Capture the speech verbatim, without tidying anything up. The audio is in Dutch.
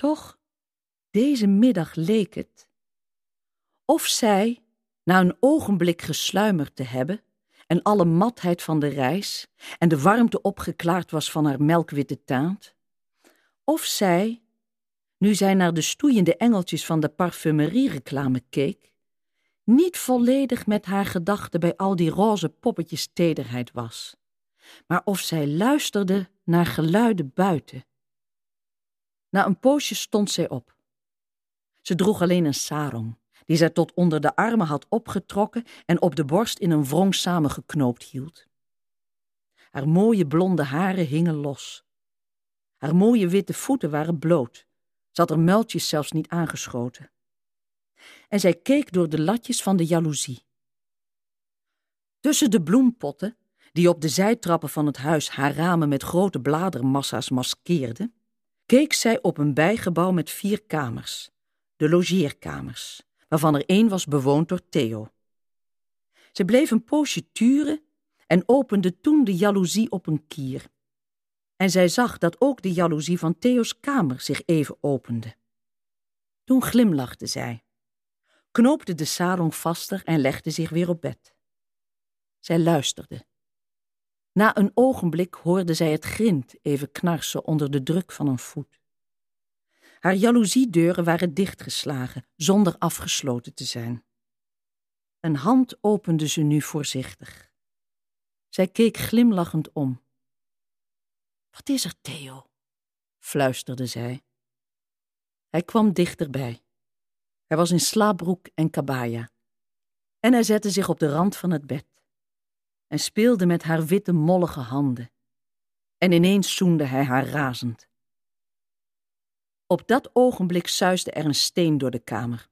Toch, deze middag leek het of zij, na een ogenblik gesluimerd te hebben en alle matheid van de reis en de warmte opgeklaard was van haar melkwitte taant, of zij, nu zij naar de stoeiende engeltjes van de parfumeriereclame keek, niet volledig met haar gedachten bij al die roze poppetjes tederheid was, maar of zij luisterde naar geluiden buiten. Na een poosje stond zij op. Ze droeg alleen een sarong, die zij tot onder de armen had opgetrokken en op de borst in een wrong samengeknoopt hield. Haar mooie blonde haren hingen los. Haar mooie witte voeten waren bloot. Ze had haar muiltjes zelfs niet aangeschoten. En zij keek door de latjes van de jaloezie. Tussen de bloempotten, die op de zijtrappen van het huis haar ramen met grote bladermassa's maskeerden, keek zij op een bijgebouw met vier kamers, de logeerkamers, waarvan er één was bewoond door Theo. Ze bleef een poosje turen en opende toen de jaloezie op een kier. En zij zag dat ook de jaloezie van Theo's kamer zich even opende. Toen glimlachte zij, knoopte de sarong vaster en legde zich weer op bed. Zij luisterde. Na een ogenblik hoorde zij het grind even knarsen onder de druk van een voet. Haar jaloeziedeuren waren dichtgeslagen, zonder afgesloten te zijn. Een hand opende ze nu voorzichtig. Zij keek glimlachend om. Wat is er, Theo? Fluisterde zij. Hij kwam dichterbij. Hij was in slaapbroek en kabaja. En hij zette zich op de rand van het bed en speelde met haar witte, mollige handen. En ineens zoende hij haar razend. Op dat ogenblik suisde er een steen door de kamer.